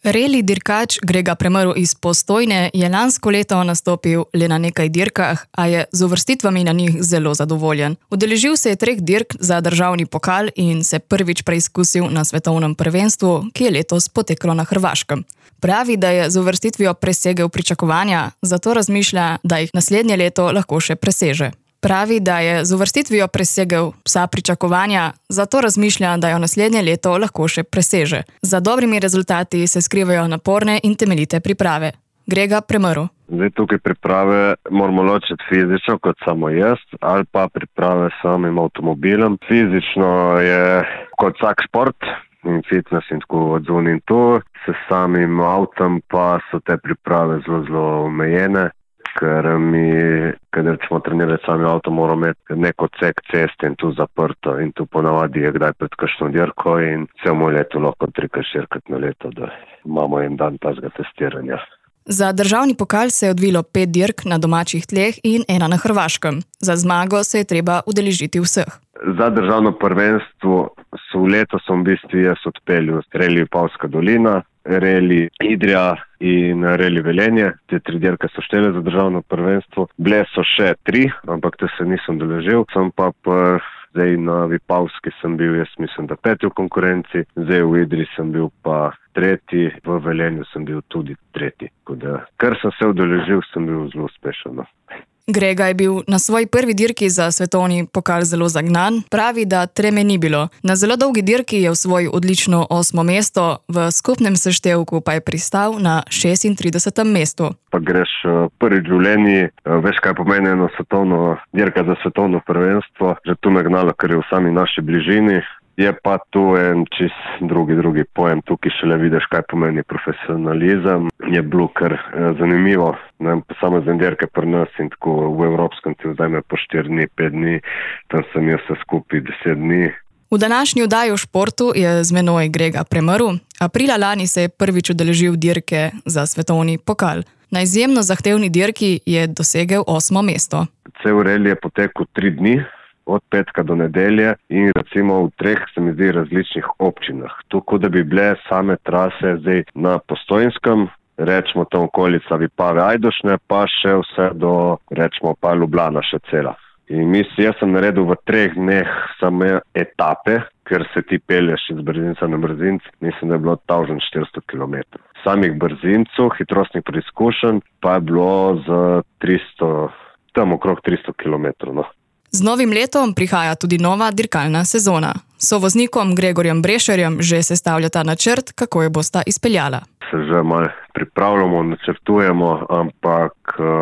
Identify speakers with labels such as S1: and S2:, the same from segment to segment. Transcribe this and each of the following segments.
S1: Reli dirkač Grega Premrl iz Postojne je lansko leto nastopil le na nekaj dirkah, a je z uvrstitvami na njih zelo zadovoljen. Udeležil se je 3 dirk za državni pokal in se prvič preizkusil na svetovnem prvenstvu, ki je letos poteklo na Hrvaškem. Pravi, da je z uvrstitvijo presegel pričakovanja, zato razmišlja, da jih naslednje leto lahko še preseže. Pravi, da je z uvrstitvijo presegel vsa pričakovanja, zato razmišlja, da jo naslednje leto lahko še preseže. Za dobrimi rezultati se skrivajo naporne in temeljite priprave. Grega Premrl.
S2: Zdaj tukaj priprave moramo ločiti fizično kot samo jaz ali pa priprave s samim avtomobilom. Fizično je kot vsak šport in fitness in tako odzvoni in to. S samim avtom pa so te priprave zelo omejene. Ker kadar smo trenirali sami avto, moramo imeti nek odsek ceste in tu zaprto. In tu ponavadi je kdaj pred kakšno dirko in celo leto lahko 3-4 na leto, da imamo en dan tazga testiranja.
S1: Za državni pokal se je odvilo 5 dirk na domačih tleh in 1 na Hrvaškem. Za zmago se je treba udeležiti vseh.
S2: Za državno prvenstvo letos sem v bistvu jaz odpeljal Reli Vipavska dolina, Reli Idrija in Reli Velenje. Te 3 dirke so štele za državno prvenstvo. Bile so še 3, ampak te se nisem udeležil. Sem pa zdaj na Vipavski sem bil, jaz mislim, da 5 v konkurenci. Zdaj v Idriji sem bil pa 3, v Velenju sem bil tudi 3. Ker sem se udeležil, sem bil zelo uspešen.
S1: Grega je bil na svoji prvi dirki za svetovni pokal zelo zagnan. Pravi, da treme ni bilo. Na zelo dolgi dirki je osvojil odlično 8. mesto, v skupnem seštevku pa je pristal na 36. mestu.
S2: Pa greš prvič v življenji, veš kaj pomeni eno svetovno dirka za svetovno prvenstvo. Že tu me gnalo, ker je v sami naši bližini. Je pa tu en čist drugi pojem. Tukaj šele vidiš, kaj pomeni profesionalizem. Je bilo kar zanimivo. Posamezne dirke pri nas in tako v evropskem ti vzajme po 4 dni, 5 dni. Tam sem jaz se skupaj 10 dni.
S1: V današnji oddaji o športu je z menoj Grega Premrl. Aprila lani se je prvič udeležil dirke za svetovni pokal. Na izjemno zahtevni dirki je dosegel 8. mesto.
S2: Cel reli je potekel 3 dni. Od petka do nedelje in recimo v 3, se mi zdi, različnih občinah. Tako da bi bile same trase zdaj na Postojnskem, rečemo tam okolica Vipave, Ajdošne, pa še vse do, rečemo pa Ljubljana še cela. In jaz sem naredil v 3 dneh same etape, ker se ti pelješ iz brzinca na brzinc, mislim, da je bilo 1400 km. Samih brzincov, hitrostnih preizkušenj pa je bilo za 300, tam okrog 300 km.
S1: Z novim letom prihaja tudi nova dirkalna sezona. Sovoznikom Gregorjem Brešerjem že sestavljata načrt, kako jo bosta izpeljala.
S2: Se že malo pripravljamo, načrtujemo, ampak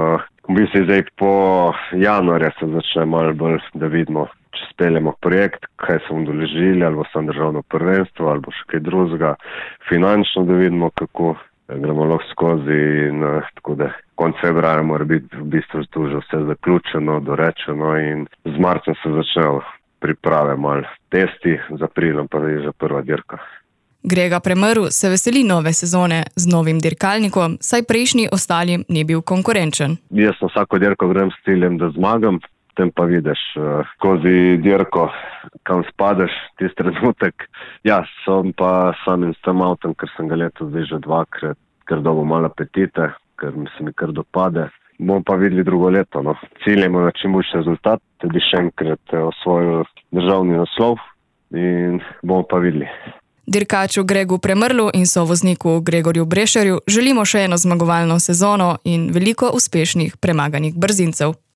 S2: v bistvu zdaj po januarju se začne malo bolj, da vidimo, če speljemo projekt, kaj smo udeležili, ali bo samo državno prvenstvo, ali bo še kaj drugega. Finančno, da vidimo, kako gremo lahko skozi in tako da konec februarja mora biti v bistvu tu že vse zaključeno, dorečeno in z marcem se začnejo priprave malo testi, z aprilom pa je že prva dirka.
S1: Grega Premrl se veseli nove sezone z novim dirkalnikom, saj prejšnji ostalim ni bil konkurenčen.
S2: Jaz na vsako dirko grem s ciljem, da zmagam, potem pa vidiš skozi dirko, kam spadeš, tisti trenutek. Ja, sem pa samim s tem avtom, ker sem ga letos zdaj že 2-krat, ker dobo malo apetite, ker se mi kar dopade. Bomo pa videli drugo leto. Ciljemo na čim boljši rezultat, tudi še enkrat osvojil državni naslov in bomo pa videli.
S1: Dirkaču Gregu Premrlu in sovozniku Gregorju Brešerju želimo še eno zmagovalno sezono in veliko uspešnih premaganih brzincev.